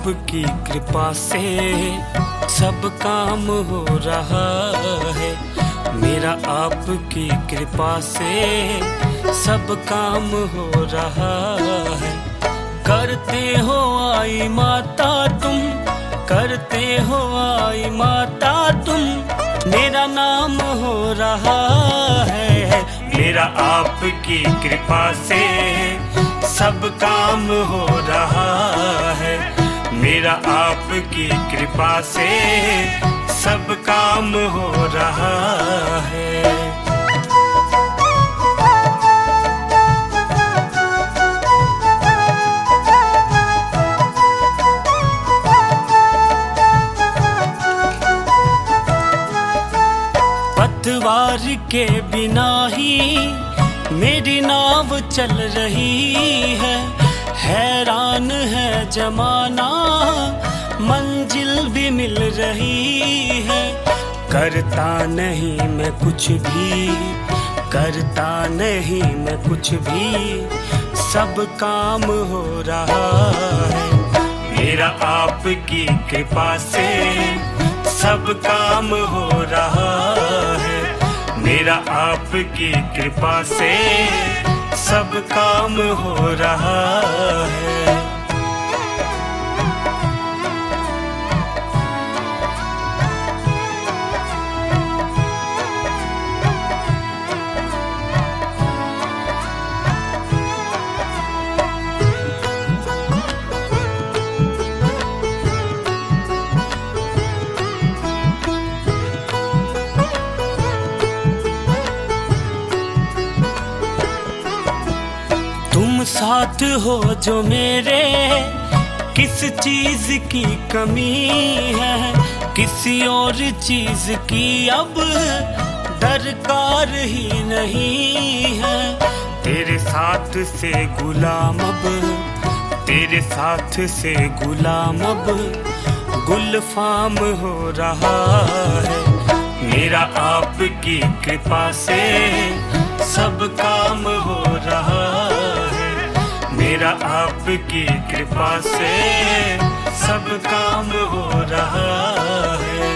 आपकी कृपा से सब काम हो रहा है। मेरा आपकी कृपा से सब काम हो रहा है। करते हो आई माता तुम, करते हो आई माता तुम, मेरा नाम हो रहा है। मेरा आपकी कृपा से सब काम हो रहा है। मेरा आपकी कृपा से सब काम हो रहा है। पतवार के बिना ही मेरी नाव चल रही है। हैरान है जमाना, मंजिल भी मिल रही है। करता नहीं मैं कुछ भी, करता नहीं मैं कुछ भी, सब काम हो रहा है। मेरा आपकी कृपा से सब काम हो रहा है। मेरा आपकी कृपा से सब काम हो रहा है। तुम साथ हो जो मेरे, किस चीज की कमी है। किसी और चीज की अब दरकार ही नहीं है। तेरे साथ से गुलाम अब, तेरे साथ से गुलाम अब गुलफाम हो रहा है। मेरा आपकी कृपा से सब काम हो रहा है। मेरा आपकी कृपा से सब काम हो रहा है।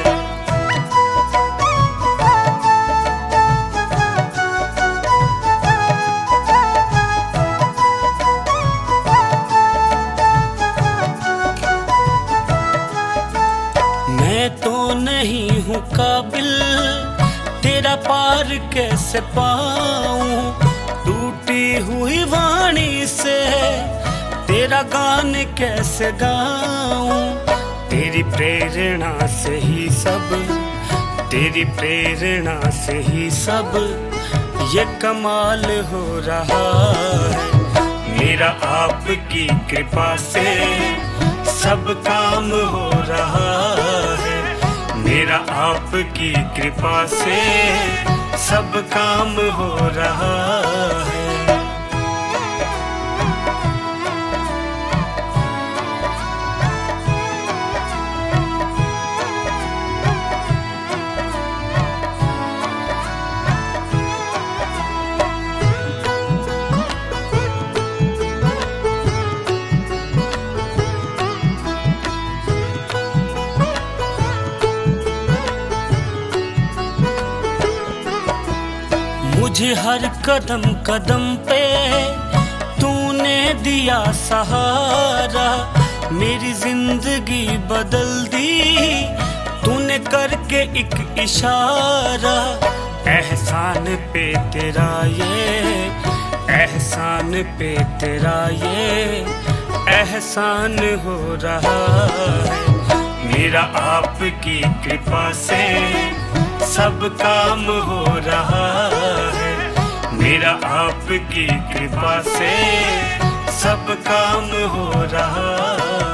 मैं तो नहीं हूँ काबिल, तेरा पार कैसे पाऊं। टूटी हुई वाणी से तेरा गान कैसे गाऊं। तेरी प्रेरणा से ही सब, तेरी प्रेरणा से ही सब ये कमाल हो रहा है। मेरा आपकी कृपा से सब काम हो रहा है। मेरा आपकी कृपा से सब काम हो रहा है। मुझे हर कदम कदम पे तूने दिया सहारा। मेरी जिंदगी बदल दी तूने करके एक इशारा। एहसान पे तेरा ये, एहसान पे तेरा ये एहसान हो रहा है। मेरा आपकी कृपा से सब काम हो रहा है। मेरा आपकी कृपा से सब काम हो रहा है।